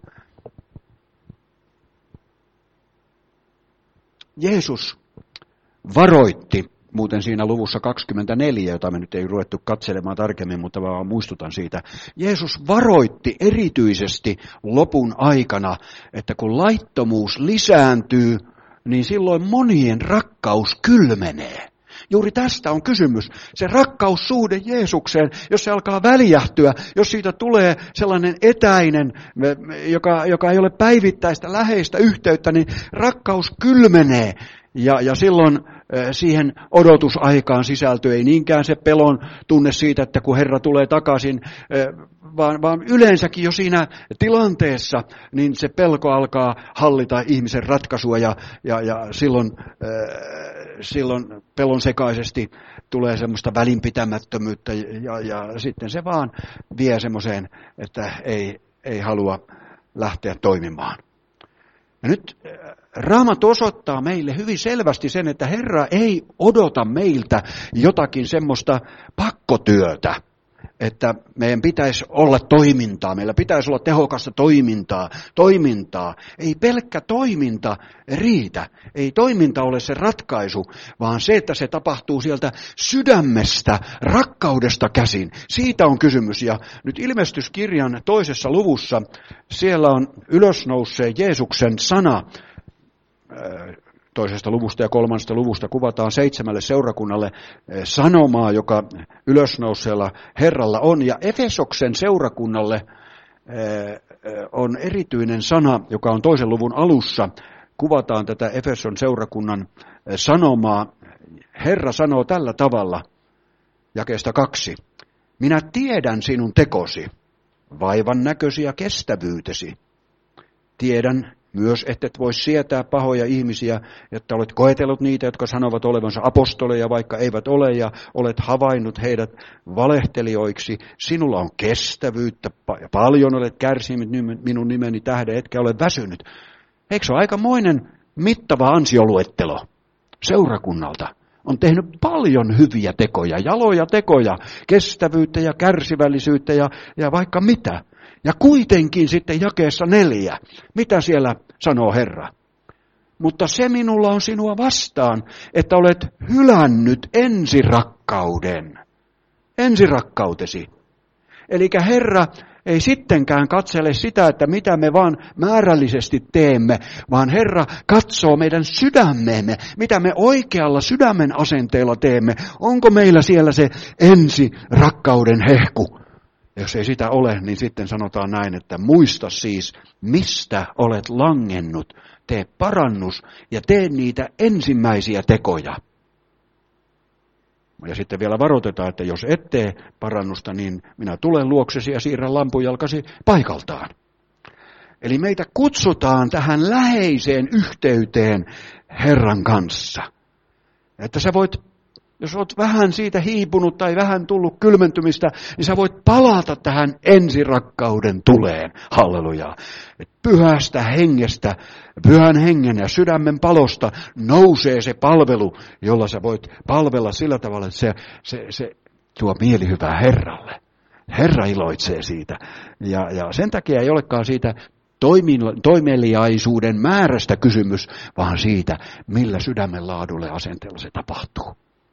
Jeesus varoitti. Muuten siinä luvussa 24, jota me nyt ei ruvettu katselemaan tarkemmin, mutta vaan muistutan siitä. Jeesus varoitti erityisesti lopun aikana, että kun laittomuus lisääntyy, niin silloin monien rakkaus kylmenee. Juuri tästä on kysymys. Se rakkaussuhde Jeesukseen, jos se alkaa väljähtyä, jos siitä tulee sellainen etäinen, joka ei ole päivittäistä läheistä yhteyttä, niin rakkaus kylmenee. Ja silloin siihen odotusaikaan sisältyy ei niinkään se pelon tunne siitä, että kun Herra tulee takaisin, vaan yleensäkin jo siinä tilanteessa, niin se pelko alkaa hallita ihmisen ratkaisua ja silloin pelon sekaisesti tulee semmoista välinpitämättömyyttä ja sitten se vaan vie semmoiseen, että ei halua lähteä toimimaan. Ja nyt Raamattu osoittaa meille hyvin selvästi sen, että Herra ei odota meiltä jotakin semmoista pakkotyötä, että meidän pitäisi olla toimintaa, meillä pitäisi olla tehokasta toimintaa. Ei pelkkä toiminta riitä, ei toiminta ole se ratkaisu, vaan se, että se tapahtuu sieltä sydämestä, rakkaudesta käsin. Siitä on kysymys. Ja nyt Ilmestyskirjan 2. luvussa siellä on ylösnouseen Jeesuksen sana. 2. luvusta ja 3. luvusta kuvataan 7 seurakunnalle sanomaa, joka ylösnouseella Herralla on. Ja Efesoksen seurakunnalle on erityinen sana, joka on 2. luvun alussa. Kuvataan tätä Efeson seurakunnan sanomaa. Herra sanoo tällä tavalla, jakeesta 2. Minä tiedän sinun tekosi, vaivan näkösi ja kestävyytesi. Tiedän myös, että et voi sietää pahoja ihmisiä, että olet koetellut niitä, jotka sanovat olevansa apostoleja, vaikka eivät ole, ja olet havainnut heidät valehtelijoiksi. Sinulla on kestävyyttä, ja paljon olet kärsinyt minun nimeni tähden, etkä ole väsynyt. Eikö se ole aikamoinen mittava ansioluettelo seurakunnalta. On tehnyt paljon hyviä tekoja, jaloja tekoja, kestävyyttä ja kärsivällisyyttä ja vaikka mitä. Ja kuitenkin sitten jakeessa 4, mitä siellä sanoo Herra? Mutta se minulla on sinua vastaan, että olet hylännyt ensirakkautesi. Eli Herra ei sittenkään katsele sitä, että mitä me vaan määrällisesti teemme, vaan Herra katsoo meidän sydämeemme, mitä me oikealla sydämen asenteella teemme. Onko meillä siellä se ensirakkauden hehku? Jos ei sitä ole, niin sitten sanotaan näin, että muista siis, mistä olet langennut. Tee parannus ja tee niitä ensimmäisiä tekoja. Ja sitten vielä varoitetaan, että jos et tee parannusta, niin minä tulen luoksesi ja siirrän lampujalkasi paikaltaan. Eli meitä kutsutaan tähän läheiseen yhteyteen Herran kanssa. Että sä voit, jos olet vähän siitä hiipunut tai vähän tullut kylmentymistä, niin sä voit palata tähän ensirakkauden tuleen. Halleluja. Pyhästä hengestä, pyhän hengen ja sydämen palosta nousee se palvelu, jolla sä voit palvella sillä tavalla, että se tuo mielihyvää Herralle. Herra iloitsee siitä. Ja sen takia ei olekaan siitä toimeliaisuuden määrästä kysymys, vaan siitä, millä sydämen laadulle asenteella se tapahtuu.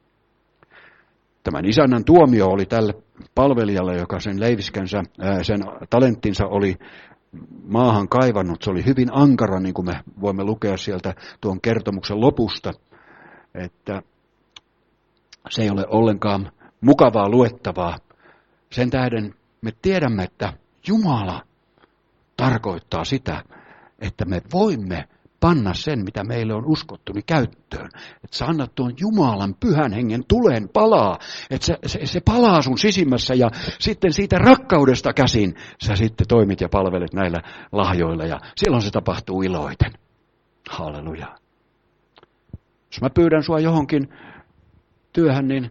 Tämän isännän tuomio oli tälle palvelijalle, joka sen leiviskänsä, sen talenttinsa oli maahan kaivannut. Se oli hyvin ankara, niin kuin me voimme lukea sieltä tuon kertomuksen lopusta, että se ei ole ollenkaan mukavaa luettavaa. Sen tähden me tiedämme, että Jumala tarkoittaa sitä, että me voimme panna sen, mitä meille on uskottu, niin käyttöön. Että sä annat tuon Jumalan pyhän hengen tulen palaa. Että se palaa sun sisimmässä ja sitten siitä rakkaudesta käsin sä sitten toimit ja palvelet näillä lahjoilla. Ja silloin se tapahtuu iloiten. Halleluja. Jos mä pyydän sua johonkin työhön, niin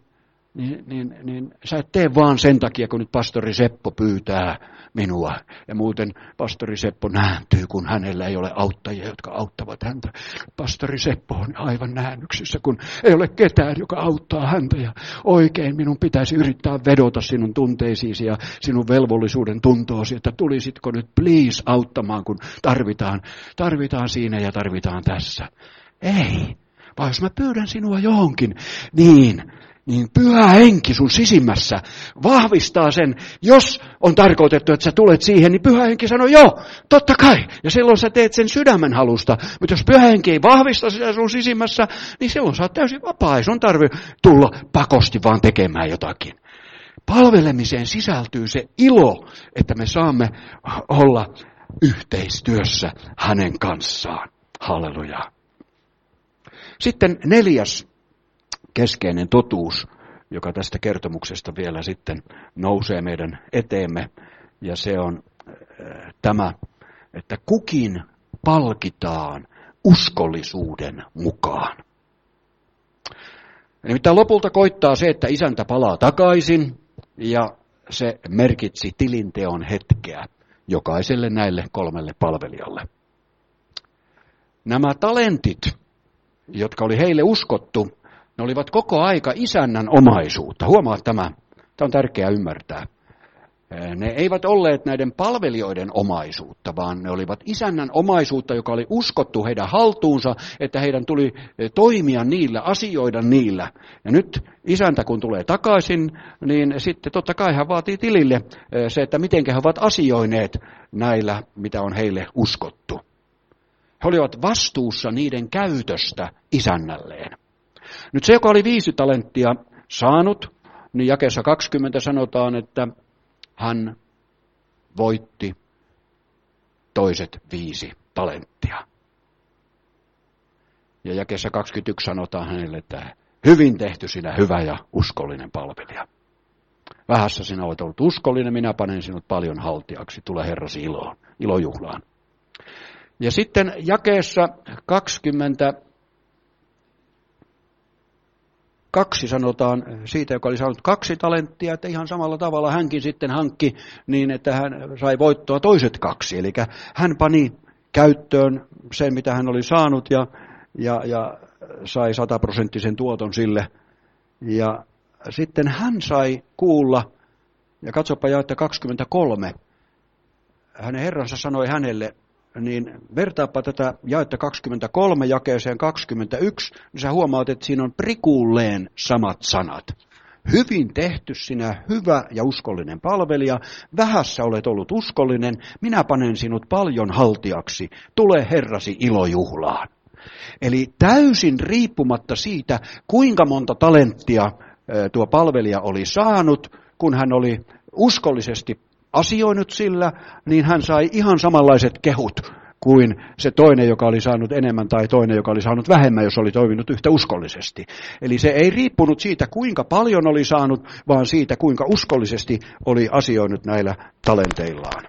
sä et tee vaan sen takia, kun nyt pastori Seppo pyytää minua. Ja muuten pastori Seppo nääntyy, kun hänellä ei ole auttajia, jotka auttavat häntä. Pastori Seppo on aivan näännyksissä, kun ei ole ketään, joka auttaa häntä. Ja oikein minun pitäisi yrittää vedota sinun tunteisiisi ja sinun velvollisuuden tuntoosi, että tulisitko nyt please auttamaan, kun tarvitaan siinä ja tarvitaan tässä. Ei, vaan jos mä pyydän sinua johonkin, niin pyhä henki sun sisimmässä vahvistaa sen. Jos on tarkoitettu, että sä tulet siihen, niin pyhä henki sanoo, joo, totta kai. Ja silloin sä teet sen sydämen halusta. Mutta jos pyhä henki ei vahvista sitä sun sisimmässä, niin silloin sä oot täysin vapaa. Ei sun tarvitse tulla pakosti vaan tekemään jotakin. Palvelemiseen sisältyy se ilo, että me saamme olla yhteistyössä hänen kanssaan. Halleluja. Sitten 4. keskeinen totuus, joka tästä kertomuksesta vielä sitten nousee meidän eteemme, ja se on tämä, että kukin palkitaan uskollisuuden mukaan. Nimittäin lopulta koittaa se, että isäntä palaa takaisin, ja se merkitsi tilinteon hetkeä jokaiselle näille 3 palvelijalle. Nämä talentit, jotka oli heille uskottu, ne olivat koko aika isännän omaisuutta. Huomaa tämä on tärkeää ymmärtää. Ne eivät olleet näiden palvelijoiden omaisuutta, vaan ne olivat isännän omaisuutta, joka oli uskottu heidän haltuunsa, että heidän tuli toimia niillä, asioida niillä. Ja nyt isäntä kun tulee takaisin, niin sitten totta kai hän vaatii tilille se, että miten he ovat asioineet näillä, mitä on heille uskottu. He olivat vastuussa niiden käytöstä isännälleen. Nyt se, joka oli 5 talenttia saanut, niin jakeessa 20 sanotaan, että hän voitti toiset 5 talenttia. Ja jakeessa 21 sanotaan hänelle, että hyvin tehty sinä hyvä ja uskollinen palvelija. Vähässä sinä olet ollut uskollinen, minä panen sinut paljon haltiaksi, tule Herrasi ilojuhlaan. Ja sitten jakeessa 22 sanotaan siitä, joka oli saanut 2 talenttia, että ihan samalla tavalla hänkin sitten hankki niin, että hän sai voittoa toiset 2. Eli hän pani käyttöön sen, mitä hän oli saanut ja sai 100% tuoton sille. Ja sitten hän sai kuulla, ja katsopa jaetta 23, hänen herransa sanoi hänelle, niin vertaappa tätä jaetta 23 jakeeseen 21, niin sä huomaat, että siinä on prikulleen samat sanat. Hyvin tehty sinä hyvä ja uskollinen palvelija, vähässä olet ollut uskollinen, minä panen sinut paljon haltijaksi, tule herrasi ilojuhlaan. Eli täysin riippumatta siitä, kuinka monta talenttia tuo palvelija oli saanut, kun hän oli uskollisesti asioinut sillä, niin hän sai ihan samanlaiset kehut kuin se toinen, joka oli saanut enemmän, tai toinen, joka oli saanut vähemmän, jos oli toiminut yhtä uskollisesti. Eli se ei riippunut siitä, kuinka paljon oli saanut, vaan siitä, kuinka uskollisesti oli asioinut näillä talenteillaan.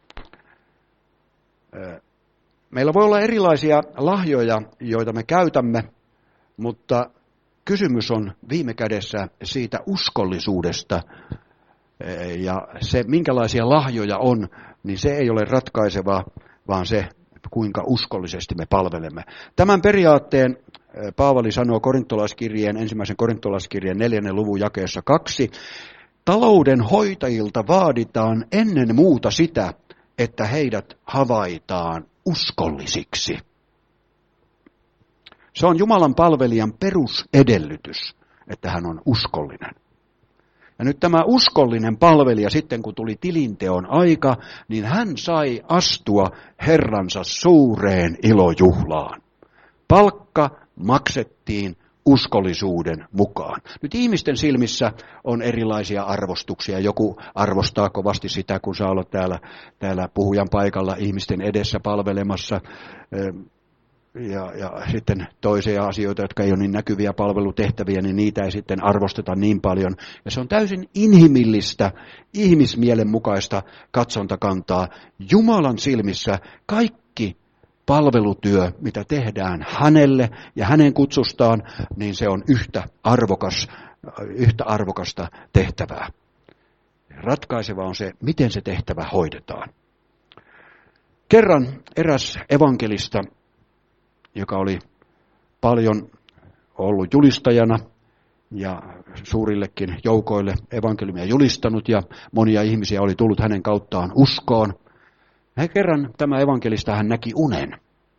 Meillä voi olla erilaisia lahjoja, joita me käytämme, mutta kysymys on viime kädessä siitä uskollisuudesta, ja se, minkälaisia lahjoja on, niin se ei ole ratkaisevaa, vaan se, kuinka uskollisesti me palvelemme. Tämän periaatteen Paavali sanoo ensimmäisen korintolaiskirjeen 4. luvun jakeessa 2. Talouden hoitajilta vaaditaan ennen muuta sitä, että heidät havaitaan uskollisiksi. Se on Jumalan palvelijan perusedellytys, että hän on uskollinen. Ja nyt tämä uskollinen palvelija sitten, kun tuli tilinteon aika, niin hän sai astua Herransa suureen ilojuhlaan. Palkka maksettiin uskollisuuden mukaan. Nyt ihmisten silmissä on erilaisia arvostuksia. Joku arvostaa kovasti sitä, kun saa olla täällä puhujan paikalla ihmisten edessä palvelemassa. Ja sitten toisia asioita, jotka ei ole niin näkyviä palvelutehtäviä, niin niitä ei sitten arvosteta niin paljon. Ja se on täysin inhimillistä, ihmismielen mukaista katsontakantaa. Jumalan silmissä kaikki palvelutyö, mitä tehdään hänelle ja hänen kutsustaan, niin se on yhtä arvokasta tehtävää. Ratkaiseva on se, miten se tehtävä hoidetaan. Kerran eräs evankelista, joka oli paljon ollut julistajana ja suurillekin joukoille evankeliumia julistanut, ja monia ihmisiä oli tullut hänen kauttaan uskoon. Kerran tämä evankelista hän näki unen.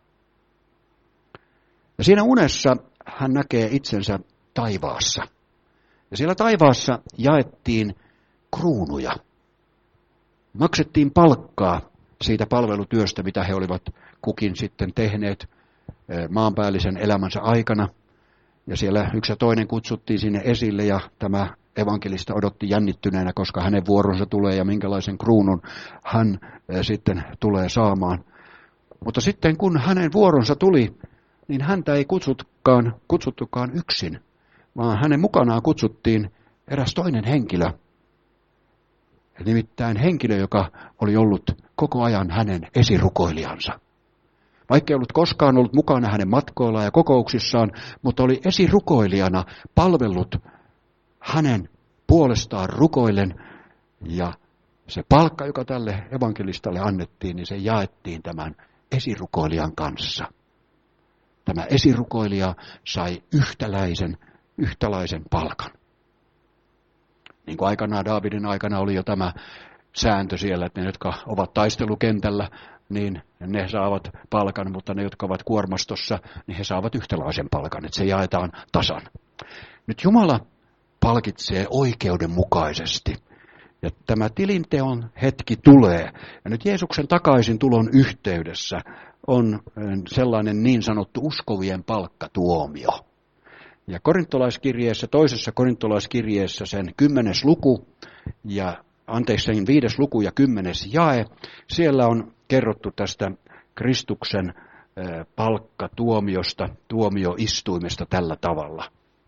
Ja siinä unessa hän näkee itsensä taivaassa. Ja siellä taivaassa jaettiin kruunuja. Maksettiin palkkaa siitä palvelutyöstä, mitä he olivat kukin sitten tehneet maanpäällisen elämänsä aikana. Ja siellä yksi ja toinen kutsuttiin sinne esille, ja tämä evankelista odotti jännittyneenä, koska hänen vuoronsa tulee ja minkälaisen kruunun hän sitten tulee saamaan. Mutta sitten kun hänen vuoronsa tuli, niin häntä ei kutsuttukaan yksin, vaan hänen mukanaan kutsuttiin eräs toinen henkilö. Nimittäin henkilö, joka oli ollut koko ajan hänen esirukoilijansa. Vaikka ei ollut koskaan ollut mukana hänen matkoillaan ja kokouksissaan, mutta oli esirukoilijana palvellut hänen puolestaan rukoillen, ja se palkka, joka tälle evankelistalle annettiin, niin se jaettiin tämän esirukoilijan kanssa. Tämä esirukoilija sai yhtäläisen palkan. Niin kuin aikanaan Daavidin aikana oli jo tämä sääntö siellä, että ne, jotka ovat taistelukentällä, niin ne saavat palkan, mutta ne, jotka ovat kuormastossa, niin he saavat yhtäläisen palkan, että se jaetaan tasan. Nyt Jumala palkitsee oikeudenmukaisesti. Ja tämä tilinteon hetki tulee. Ja nyt Jeesuksen takaisin tulon yhteydessä on sellainen niin sanottu uskovien palkkatuomio. Ja toisessa korintolaiskirjeessä sen 10. luku sen 5. luku ja 10. jae, siellä on kerrottu tästä Kristuksen palkkatuomiosta, tuomioistuimesta tällä tavalla.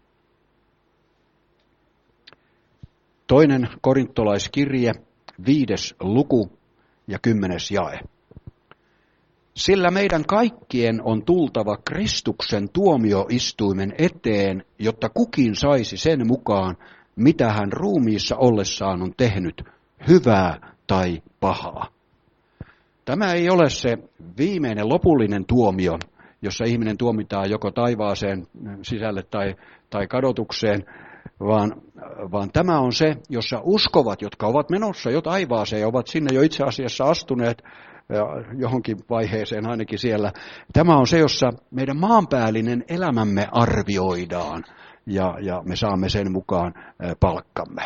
2. korintolaiskirje, 5. luku ja 10. jae. Sillä meidän kaikkien on tultava Kristuksen tuomioistuimen eteen, jotta kukin saisi sen mukaan, mitä hän ruumiissa ollessaan on tehnyt, hyvää tai pahaa. Tämä ei ole se viimeinen lopullinen tuomio, jossa ihminen tuomitaan joko taivaaseen sisälle tai kadotukseen, vaan tämä on se, jossa uskovat, jotka ovat menossa jo taivaaseen ja ovat sinne jo itse asiassa astuneet johonkin vaiheeseen ainakin siellä. Tämä on se, jossa meidän maanpäällinen elämämme arvioidaan ja me saamme sen mukaan palkkamme.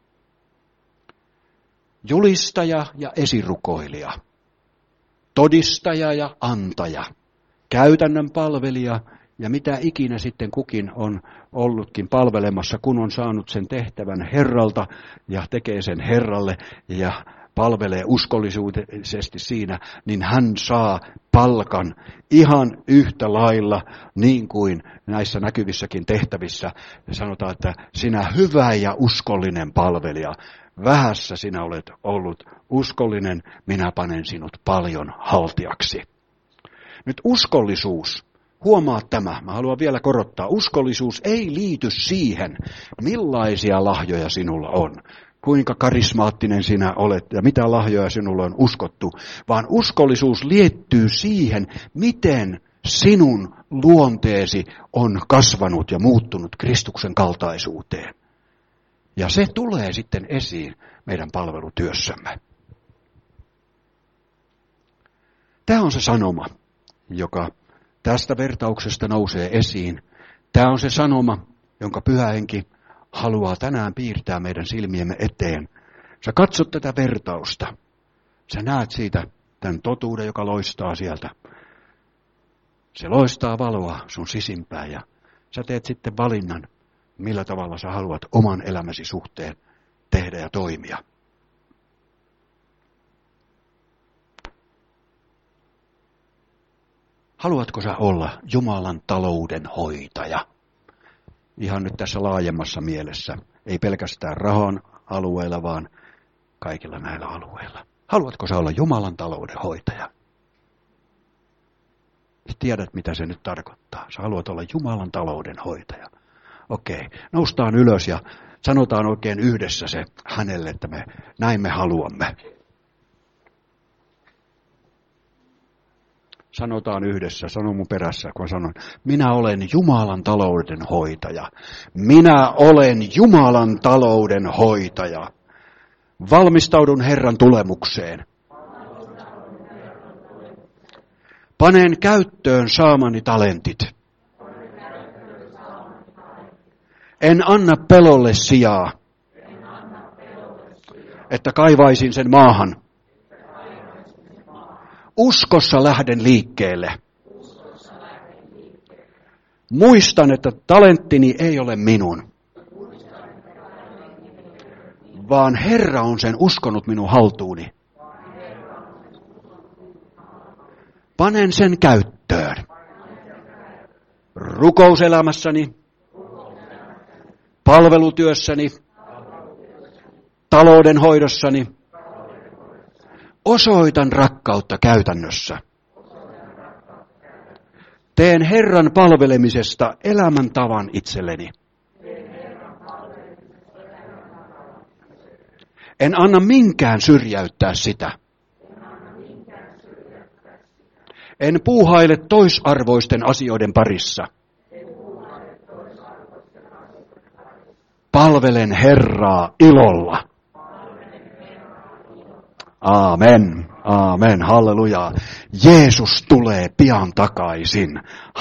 Julistaja ja esirukoilija, todistaja ja antaja, käytännön palvelija ja mitä ikinä sitten kukin on ollutkin palvelemassa, kun on saanut sen tehtävän Herralta ja tekee sen Herralle ja palvelee uskollisuudellisesti siinä, niin hän saa palkan ihan yhtä lailla niin kuin näissä näkyvissäkin tehtävissä. Sanotaan, että sinä hyvä ja uskollinen palvelija, vähässä sinä olet ollut uskollinen, minä panen sinut paljon haltiaksi. Nyt uskollisuus, huomaa tämä, mä haluan vielä korottaa, uskollisuus ei liity siihen, millaisia lahjoja sinulla on, kuinka karismaattinen sinä olet ja mitä lahjoja sinulla on uskottu, vaan uskollisuus liittyy siihen, miten sinun luonteesi on kasvanut ja muuttunut Kristuksen kaltaisuuteen. Ja se tulee sitten esiin meidän palvelutyössämme. Tämä on se sanoma, joka tästä vertauksesta nousee esiin. Tämä on se sanoma, jonka Pyhä Henki haluaa tänään piirtää meidän silmiemme eteen. Sä katsot tätä vertausta. Sä näet siitä tämän totuuden, joka loistaa sieltä. Se loistaa valoa sun sisimpään ja sä teet sitten valinnan, millä tavalla sä haluat oman elämäsi suhteen tehdä ja toimia. Haluatko sä olla Jumalan talouden hoitaja? Ihan nyt tässä laajemmassa mielessä. Ei pelkästään rahan alueella, vaan kaikilla näillä alueilla. Haluatko sä olla Jumalan talouden hoitaja? Tiedät, mitä se nyt tarkoittaa. Sä haluat olla Jumalan talouden hoitaja. Okei, noustaan ylös ja sanotaan oikein yhdessä se hänelle, että näin me haluamme. Sanotaan yhdessä, sano mun perässä, kun sanon, minä olen Jumalan talouden hoitaja. Minä olen Jumalan talouden hoitaja. Valmistaudun Herran tulemukseen. Panen käyttöön saamani talentit. En anna pelolle sijaa, että kaivaisin sen maahan. Uskossa lähden liikkeelle. Muistan, että talenttini ei ole minun, vaan Herra on sen uskonut minun haltuuni. Panen sen käyttöön. Rukouselämässäni, palvelutyössäni, taloudenhoidossani. Osoitan rakkautta käytännössä. Teen Herran palvelemisesta elämäntavan itselleni. En anna minkään syrjäyttää sitä. En puuhaile toisarvoisten asioiden parissa. Palvelen Herraa ilolla. Aamen, aamen, halleluja. Jeesus tulee pian takaisin.